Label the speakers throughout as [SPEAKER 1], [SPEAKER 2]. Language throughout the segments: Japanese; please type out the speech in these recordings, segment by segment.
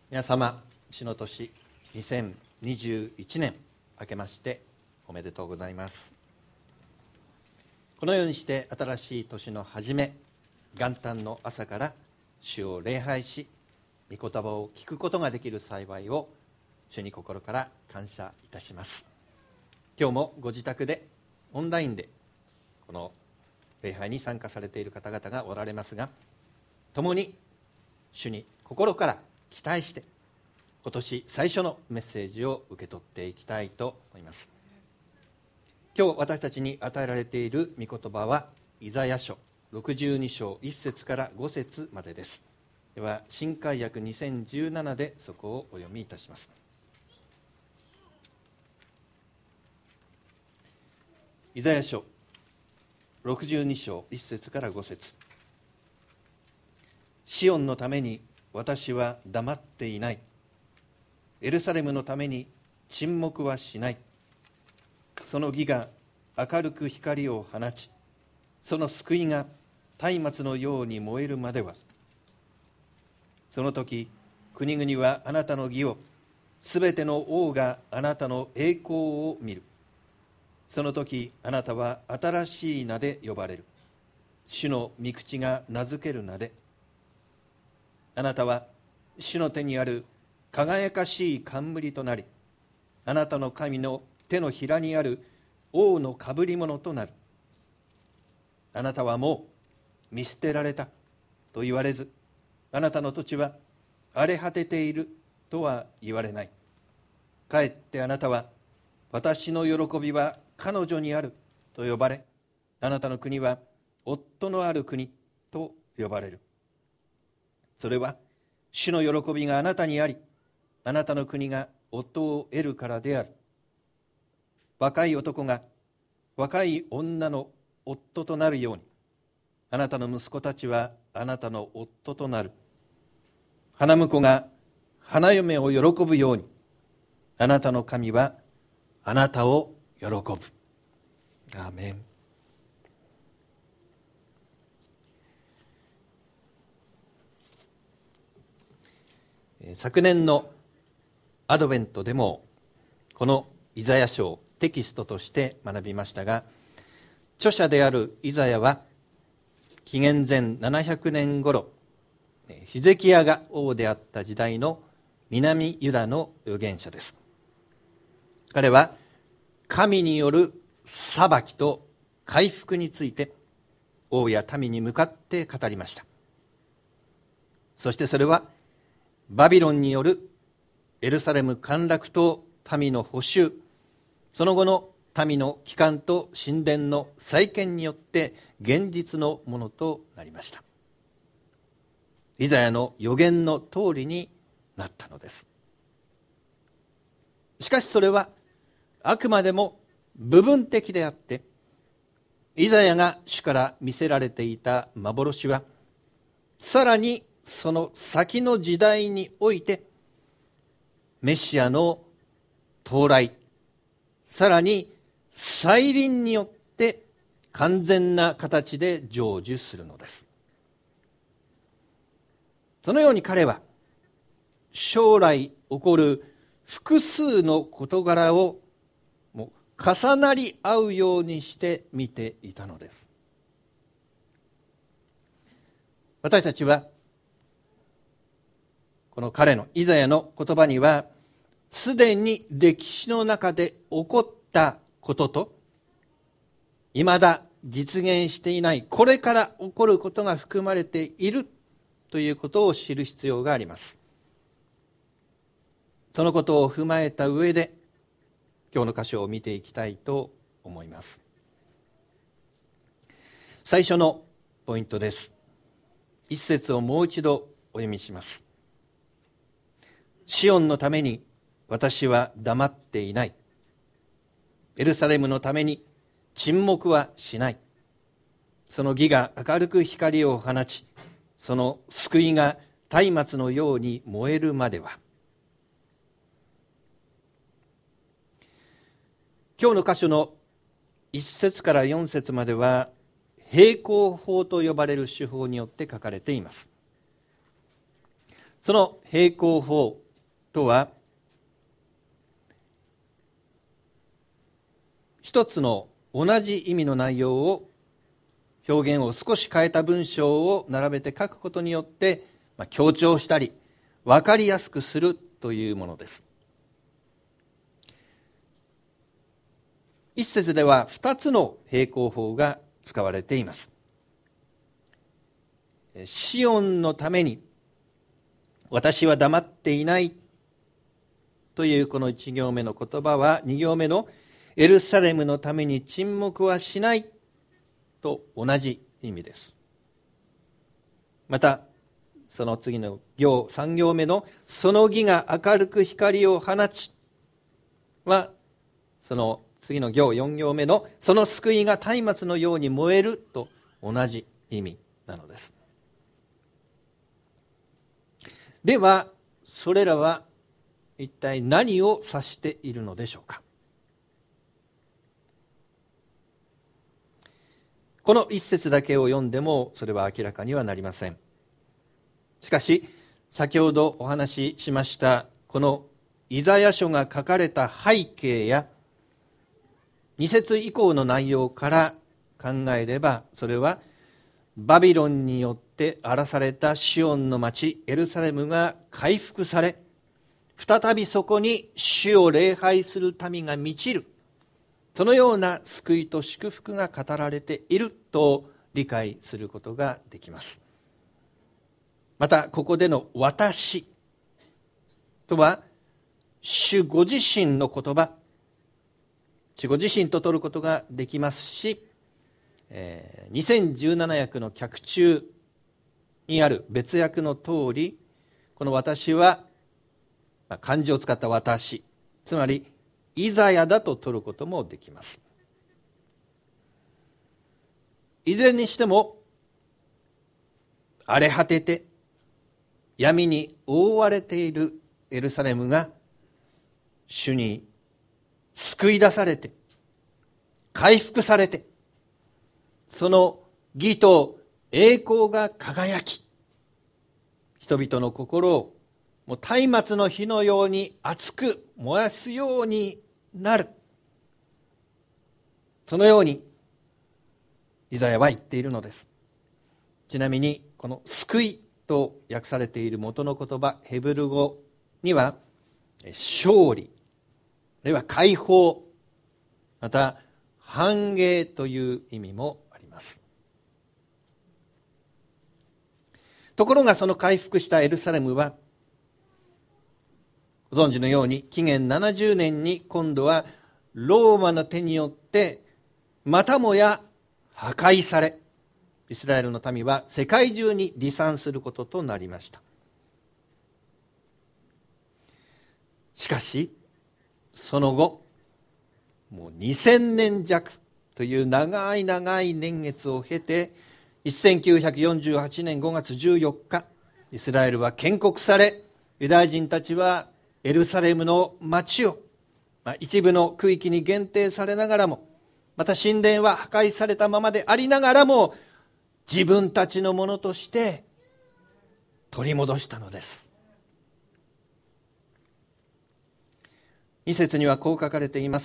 [SPEAKER 1] 皆様、主の年2021年明けましておめでとうございます。このようにして新しい年の初め、元旦の朝から主を礼拝し、御言葉を聞くことができる幸いを主に心から感謝いたします。今日もご自宅でオンラインでこの礼拝に参加されている方々がおられますが、共に主に心から期待して今年最初のメッセージを受け取っていきたいと思います。今日私たちに与えられている御言葉はイザヤ書62章1節から5節までです。では新海訳2017でそこをお読みいたします。イザヤ書62章1節から5節。シオンのために私は黙っていない。エルサレムのために沈黙はしない。その義が明るく光を放ち、その救いが松明のように燃えるまでは。その時、国々はあなたの義を、すべての王があなたの栄光を見る。その時、あなたは新しい名で呼ばれる。主の御口が名付ける名で。あなたは主の手にある輝かしい冠となり、あなたの神の手のひらにある王のかぶり物となる。あなたはもう見捨てられたと言われず、あなたの土地は荒れ果てているとは言われない。かえってあなたは、私の喜びは彼女にあると呼ばれ、あなたの国は夫のある国と呼ばれる。それは主の喜びがあなたにあり、あなたの国が夫を得るからである。若い男が若い女の夫となるように、あなたの息子たちはあなたの夫となる。花婿が花嫁を喜ぶように、あなたの神はあなたを喜ぶ。アーメン。昨年のアドベントでもこのイザヤ書をテキストとして学びましたが、著者であるイザヤは紀元前700年頃、ヒゼキヤが王であった時代の南ユダの預言者です。彼は神による裁きと回復について王や民に向かって語りました。そしてそれはバビロンによるエルサレム陥落と民の捕囚、その後の民の帰還と神殿の再建によって現実のものとなりました。イザヤの予言の通りになったのです。しかしそれはあくまでも部分的であって、イザヤが主から見せられていた幻はさらにその先の時代においてメシアの到来、さらに再臨によって完全な形で成就するのです。そのように彼は将来起こる複数の事柄をもう重なり合うようにして見ていたのです。私たちはこの彼のイザヤの言葉には、すでに歴史の中で起こったことと、いまだ実現していないこれから起こることが含まれているということを知る必要があります。そのことを踏まえた上で今日の箇所を見ていきたいと思います。最初のポイントです。一節をもう一度お読みします。シオンのために私は黙っていない。エルサレムのために沈黙はしない。その義が明るく光を放ち、その救いが松明のように燃えるまでは。今日の箇所の1節から4節までは平行法と呼ばれる手法によって書かれています。 その平行法とは、一つの同じ意味の内容を、表現を少し変えた文章を並べて書くことによって強調したり分かりやすくするというものです。一節では2つの平行法が使われています。シオンのために私は黙っていないというこの1行目の言葉は、2行目のエルサレムのために沈黙はしないと同じ意味です。またその次の行3行目のその義が明るく光を放ちは、その次の行4行目のその救いが松明のように燃えると同じ意味なのです。ではそれらは一体何を指しているのでしょうか。この一節だけを読んでもそれは明らかにはなりません。しかし先ほどお話ししましたこのイザヤ書が書かれた背景や2節以降の内容から考えれば、それはバビロンによって荒らされたシオンの町エルサレムが回復され、再びそこに主を礼拝する民が満ちる、そのような救いと祝福が語られていると理解することができます。またここでの私とは主ご自身の言葉、主ご自身と取ることができますし、2017訳の脚注にある別訳の通り、この私は漢字を使った私、つまりイザヤだと取ることもできます。いずれにしても荒れ果てて闇に覆われているエルサレムが主に救い出されて回復されて、その義と栄光が輝き、人々の心をもう松明の火のように熱く燃やすようになる、そのようにイザヤは言っているのです。ちなみにこの救いと訳されている元の言葉ヘブル語には勝利、あるいは解放、また繁栄という意味もあります。ところがその回復したエルサレムはご存知のように紀元70年に今度はローマの手によってまたもや破壊され、イスラエルの民は世界中に離散することとなりました。しかしその後もう2000年弱という長い長い年月を経て、1948年5月14日イスラエルは建国され、ユダヤ人たちはエルサレムの町を一部の区域に限定されながらも、また神殿は破壊されたままでありながらも自分たちのものとして取り戻したのです。2節にはこう書かれています。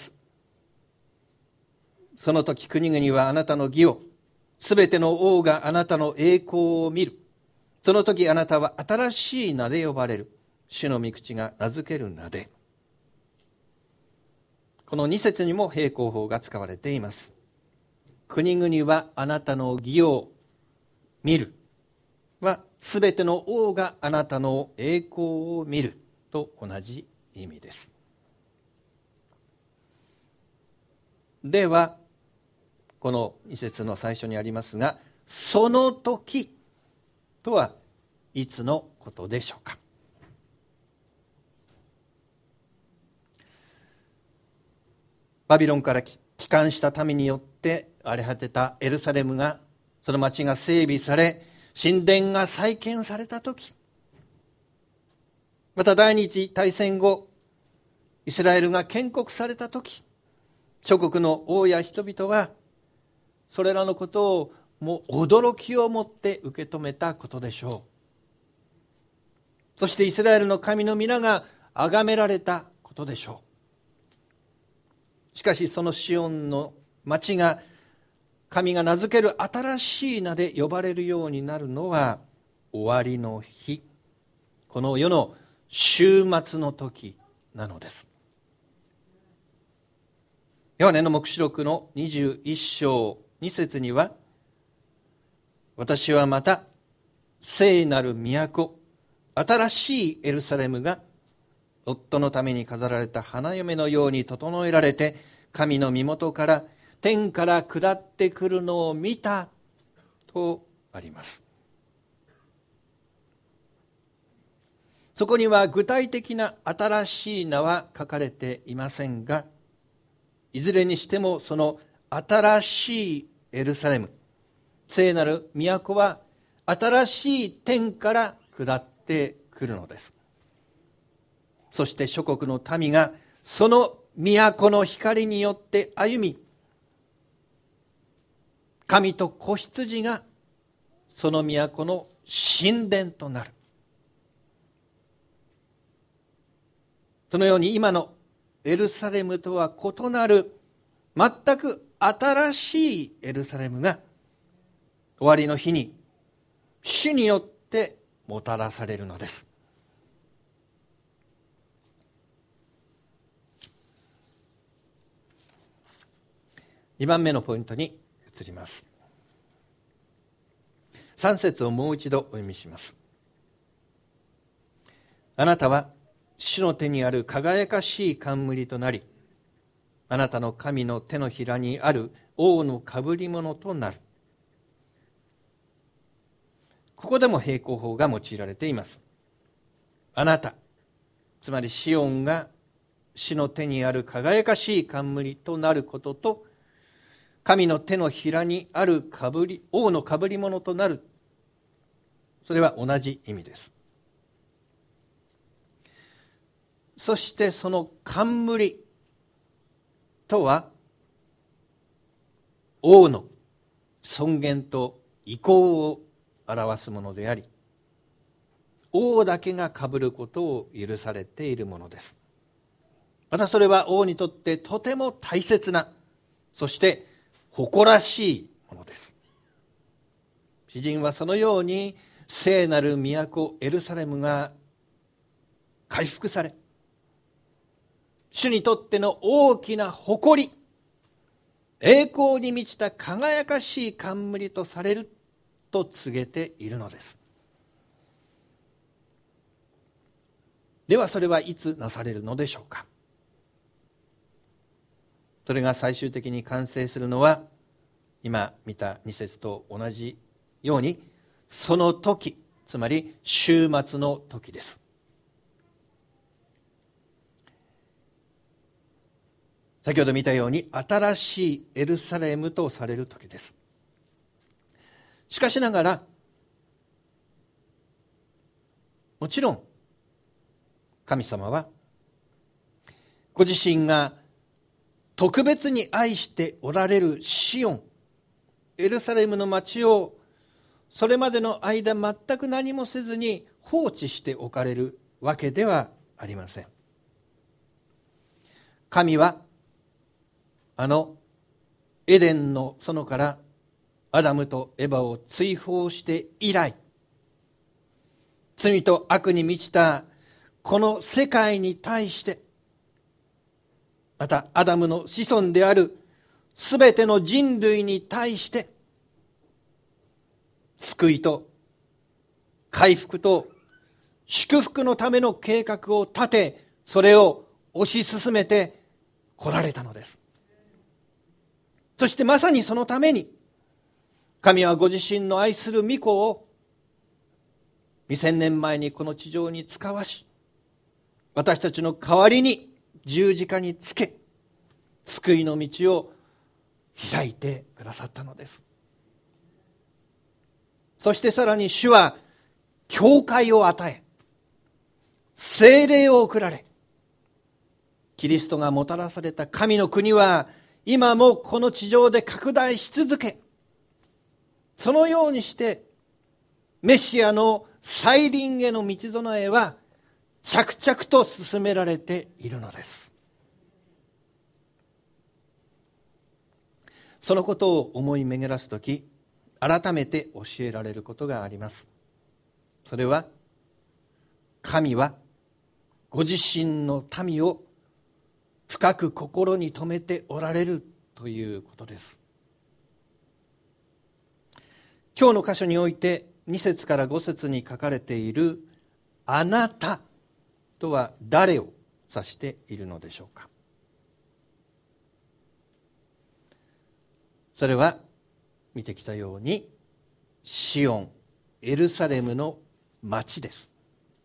[SPEAKER 1] その時国々はあなたの義を、すべての王があなたの栄光を見る。その時あなたは新しい名で呼ばれる。主の御口が名付ける名で。この2節にも平行法が使われています。国々はあなたの義を見るは、すべての王があなたの栄光を見ると同じ意味です。ではこの2節の最初にありますが、その時とはいつのことでしょうか。バビロンから帰還した民によって荒れ果てたエルサレムが、その町が整備され神殿が再建された時、また第二次大戦後イスラエルが建国された時、諸国の王や人々はそれらのことをもう驚きをもって受け止めたことでしょう。 そしてイスラエルの神の皆が崇められたことでしょう。しかしそのシオンの町が神が名付ける新しい名で呼ばれるようになるのは終わりの日、この世の終末の時なのです。ヨハネの黙示録の21章2節には、私はまた聖なる都、新しいエルサレムが夫のために飾られた花嫁のように整えられて、神の身元から天から下ってくるのを見たとあります。そこには具体的な新しい名は書かれていませんが、いずれにしてもその新しいエルサレム、聖なる都は新しい天から下ってくるのです。そして諸国の民がその都の光によって歩み、神と子羊がその都の神殿となる。そのように今のエルサレムとは異なる全く新しいエルサレムが終わりの日に主によってもたらされるのです。2番目のポイントに移ります。3節をもう一度お読みします。あなたは主の手にある輝かしい冠となり、あなたの神の手のひらにある王のかぶり物となる。ここでも平行法が用いられています。あなた、つまりシオンが主の手にある輝かしい冠となることと、神の手のひらにある王のかぶり物となる、それは同じ意味です。そしてその冠とは王の尊厳と威光を表すものであり、王だけがかぶることを許されているものです。またそれは王にとってとても大切な、そして誇らしいものです。詩人はそのように聖なる都エルサレムが回復され、主にとっての大きな誇り、栄光に満ちた輝かしい冠とされると告げているのです。ではそれはいつなされるのでしょうか。それが最終的に完成するのは、今見た2節と同じようにその時、つまり終末の時です。先ほど見たように新しいエルサレムとされる時です。しかしながら、もちろん神様はご自身が特別に愛しておられるシオン、エルサレムの町をそれまでの間全く何もせずに放置しておかれるわけではありません。神はあのエデンの園からアダムとエバを追放して以来、罪と悪に満ちたこの世界に対して、またアダムの子孫であるすべての人類に対して救いと回復と祝福のための計画を立て、それを推し進めて来られたのです。そしてまさにそのために神はご自身の愛する御子を2000年前にこの地上に使わし、私たちの代わりに十字架につけ、救いの道を開いてくださったのです。そしてさらに主は教会を与え、聖霊を送られ、キリストがもたらされた神の国は今もこの地上で拡大し続け、そのようにしてメシアの再臨への道備えは着々と進められているのです。そのことを思い巡らすとき、改めて教えられることがあります。それは、神はご自身の民を深く心に留めておられるということです。今日の箇所において2節から5節に書かれているあなたとは誰を指しているのでしょうか。それは見てきたようにシオン、エルサレムの町です。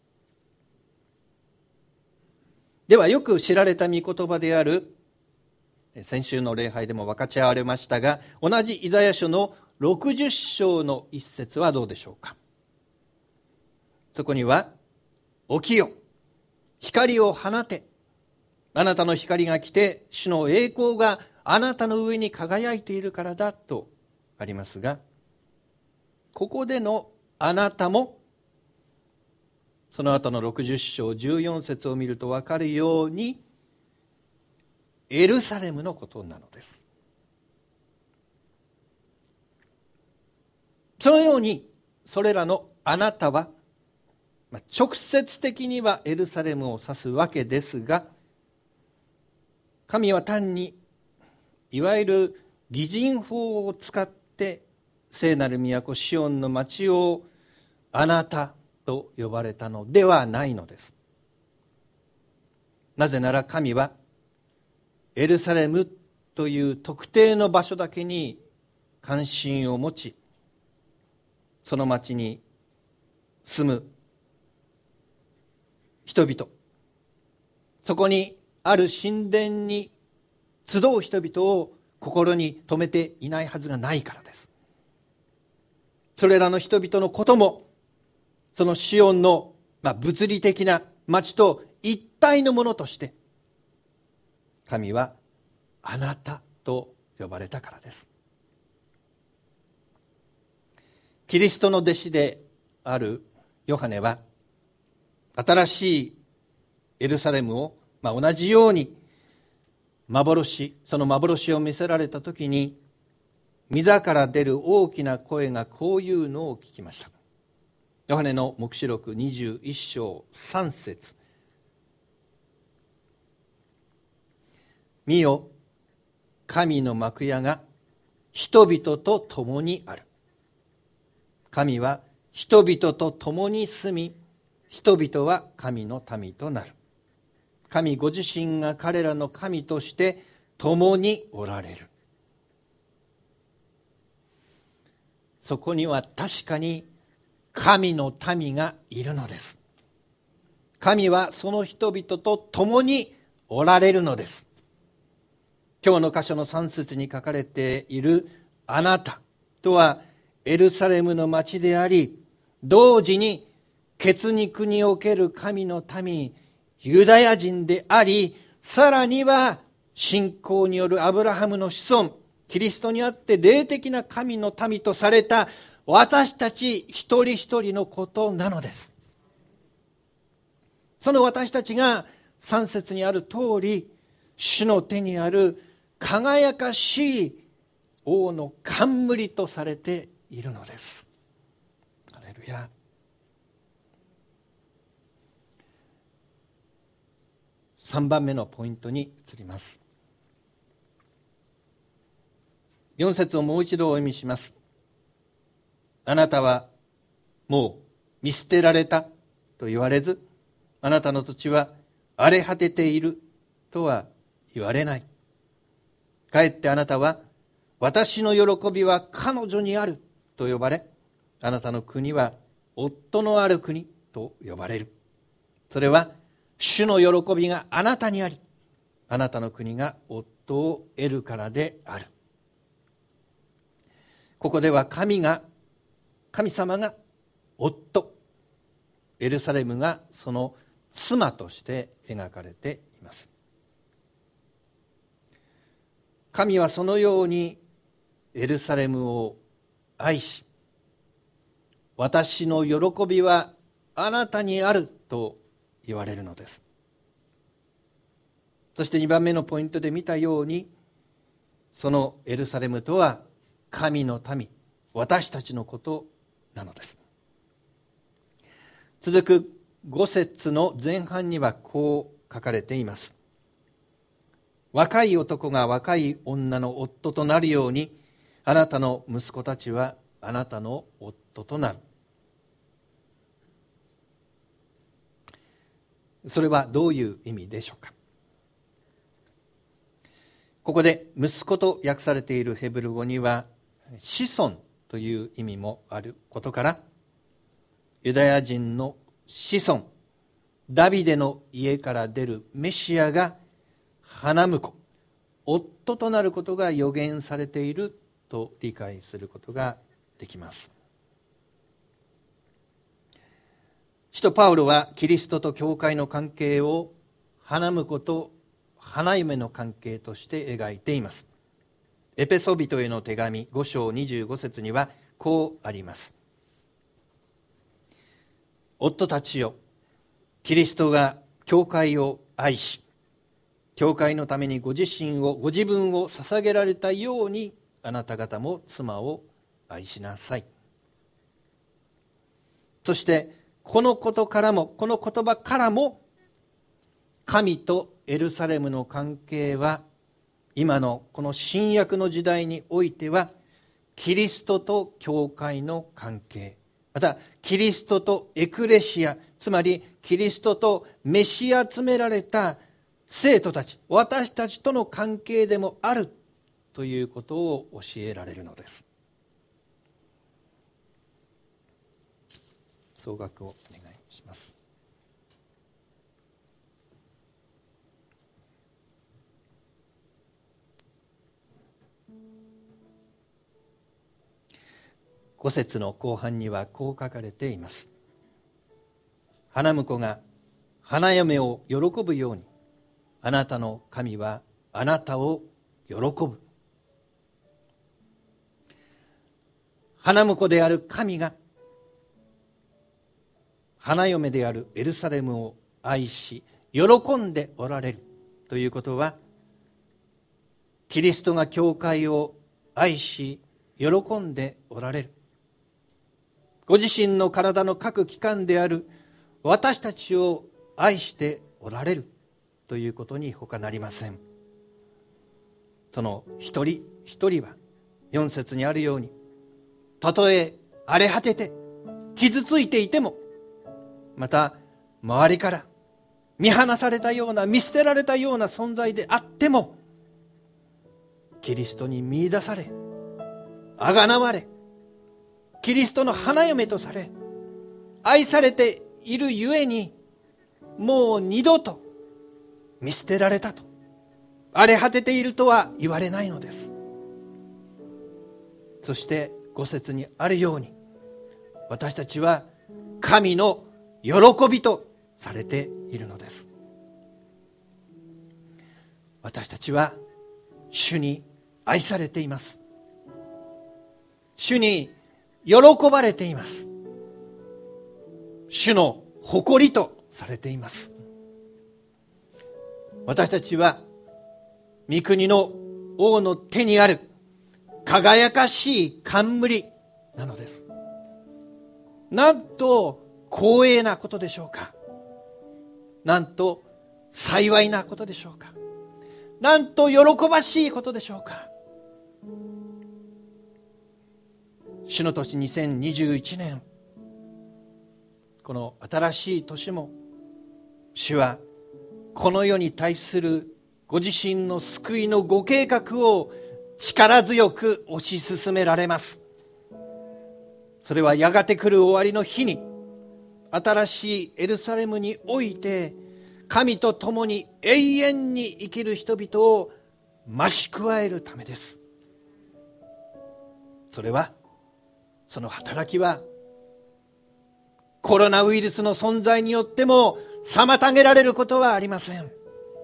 [SPEAKER 1] ではよく知られた御言葉である、先週の礼拝でも分かち合われましたが、同じイザヤ書の60章の一節はどうでしょうか。そこには、起きよ、光を放て、あなたの光が来て主の栄光があなたの上に輝いているからだとありますが、ここでのあなたもその後の60章14節を見ると分かるようにエルサレムのことなのです。そのようにそれらのあなたは直接的にはエルサレムを指すわけですが、神は単にいわゆる擬人法を使って聖なる都シオンの町をあなたと呼ばれたのではないのです。なぜなら神はエルサレムという特定の場所だけに関心を持ち、その町に住む人々、そこにある神殿に集う人々を心に留めていないはずがないからです。それらの人々のこともそのシオンの物理的な町と一体のものとして神はあなたと呼ばれたからです。キリストの弟子であるヨハネは新しいエルサレムを同じようにその幻を見せられた時に御から出る大きな声がこういうのを聞きました。ヨハネの黙示録21章3節、見よ、神の幕屋が人々と共にある。神は人々と共に住み、人々は神の民となる。神ご自身が彼らの神として共におられる。そこには確かに神の民がいるのです。神はその人々と共におられるのです。今日の箇所の3節に書かれているあなたとはエルサレムの町であり、同時に血肉における神の民ユダヤ人であり、さらには信仰によるアブラハムの子孫、キリストにあって霊的な神の民とされた私たち一人一人のことなのです。その私たちが3節にある通り、主の手にある輝かしい王の冠とされているのです。ハレルヤ。3番目のポイントに移ります。4節をもう一度お読みします。あなたはもう見捨てられたと言われず、あなたの土地は荒れ果てているとは言われない。かえってあなたは私の喜びは彼女にあると呼ばれ、あなたの国は夫のある国と呼ばれる。それは主の喜びがあなたにあり、あなたの国が夫を得るからである。ここでは神様が夫、エルサレムがその妻として描かれています。神はそのようにエルサレムを愛し、私の喜びはあなたにあると言われるのです。そして2番目のポイントで見たように、そのエルサレムとは神の民、私たちのことなのです。続く5節の前半にはこう書かれています。若い男が若い女の夫となるように、あなたの息子たちはあなたの夫となる。それはどういう意味でしょうか。ここで息子と訳されているヘブル語には子孫という意味もあることから、ユダヤ人の子孫、ダビデの家から出るメシアが花婿、夫となることが予言されていると理解することができます。使徒パウロはキリストと教会の関係を花婿と花嫁の関係として描いています。エペソビトへの手紙5章25節にはこうあります。夫たちよ、キリストが教会を愛し、教会のためにご自分を捧げられたように、あなた方も妻を愛しなさい。そしてこの言葉からも、神とエルサレムの関係は今のこの新約の時代においてはキリストと教会の関係、またキリストとエクレシア、つまりキリストと召し集められた生徒たち、私たちとの関係でもあるということを教えられるのです。総額をお願いします。5節の後半にはこう書かれています。花婿が花嫁を喜ぶように、あなたの神はあなたを喜ぶ。花婿である神が花嫁であるエルサレムを愛し喜んでおられるということは、キリストが教会を愛し喜んでおられる、ご自身の体の各器官である私たちを愛しておられるということに他なりません。その一人一人は4節にあるように、たとえ荒れ果てて傷ついていても、また周りから見放されたような、見捨てられたような存在であっても、キリストに見出され、あがなわれ、キリストの花嫁とされ、愛されているゆえに、もう二度と見捨てられたと、荒れ果てているとは言われないのです。そして5節にあるように、私たちは神の喜びとされているのです。私たちは主に愛されています。主に喜ばれています。主の誇りとされています。私たちは御国の王の手にある輝かしい冠なのです。なんと光栄なことでしょうか。なんと幸いなことでしょうか。なんと喜ばしいことでしょうか。主の年2021年、この新しい年も、主はこの世に対するご自身の救いのご計画を力強く推し進められます。それはやがて来る終わりの日に、新しいエルサレムにおいて神と共に永遠に生きる人々を増し加えるためです。その働きはコロナウイルスの存在によっても妨げられることはありません。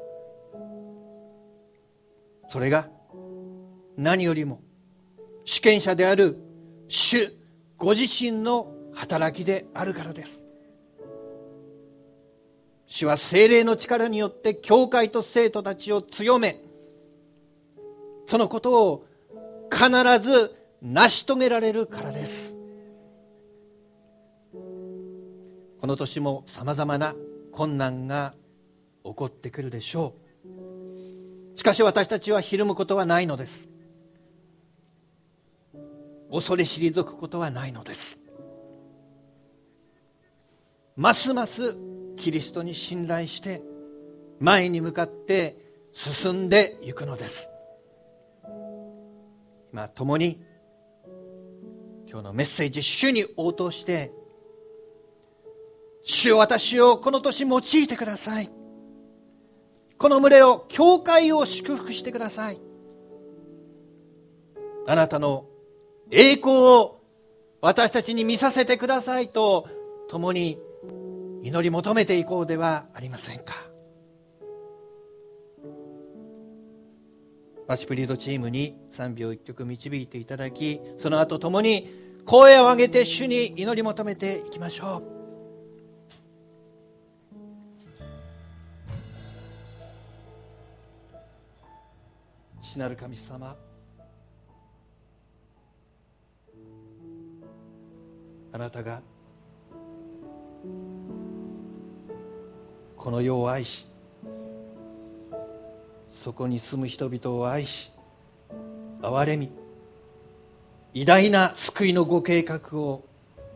[SPEAKER 1] それが何よりも主権者である主ご自身の働きであるからです。 主は聖霊の力によって教会と生徒たちを強め、そのことを必ず成し遂げられるからです。この年もさまざまな困難が起こってくるでしょう。しかし私たちはひるむことはないのです。恐れ退くことはないのです。ますますキリストに信頼して前に向かって進んでいくのです。今共に今日のメッセージ、主に応答して、主よ、私をこの年用いてください。この群れを、教会を祝福してください。あなたの栄光を私たちに見させてくださいと共に祈り求めていこうではありませんか。ワシプリードチームに賛美を一曲導いていただき、その後共に声を上げて主に祈り求めていきましょう。父なる神様、あなたがこの世を愛し、そこに住む人々を愛し憐れみ、偉大な救いのご計画を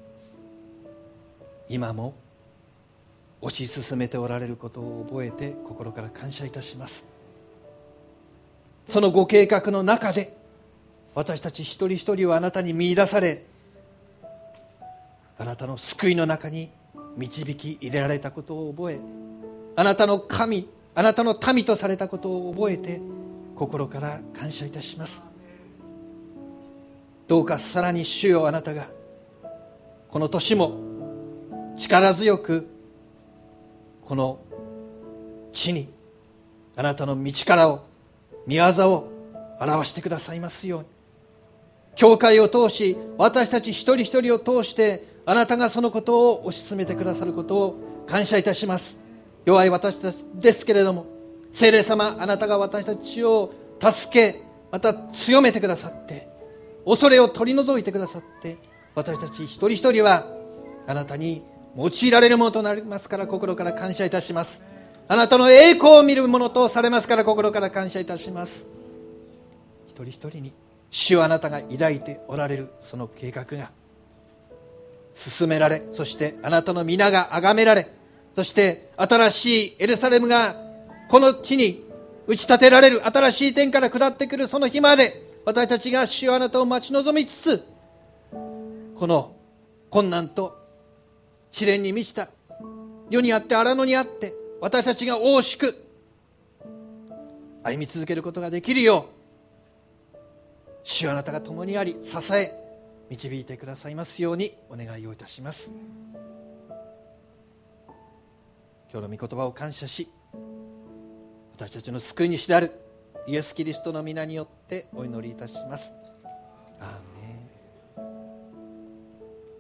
[SPEAKER 1] 今も推し進めておられることを覚えて心から感謝いたします。そのご計画の中で私たち一人一人はあなたに見出され、あなたの救いの中に導き入れられたことを覚え、あなたの神、あなたの民とされたことを覚えて心から感謝いたします。どうかさらに主よ、あなたがこの年も力強くこの地にあなたの道からを、御業を表してくださいますように、教会を通し、私たち一人一人を通してあなたがそのことを推し進めてくださることを感謝いたします。弱い私たちですけれども、聖霊様、あなたが私たちを助け、また強めてくださって、恐れを取り除いてくださって、私たち一人一人はあなたに用いられるものとなりますから、心から感謝いたします。あなたの栄光を見るものとされますから、心から感謝いたします。一人一人に主はあなたが抱いておられるその計画が進められ、そしてあなたの皆が崇められ、そして新しいエルサレムがこの地に打ち立てられる、新しい天から下ってくるその日まで、私たちが主よ、あなたを待ち望みつつ、この困難と試練に満ちた世にあって荒野にあって、私たちが大しく歩み続けることができるよう、主よ、あなたが共にあり支え導いてくださいますようにお願いをいたします。今日の御言葉を感謝し、私たちの救い主であるイエス・キリストの皆によってお祈りいたします。アーメン。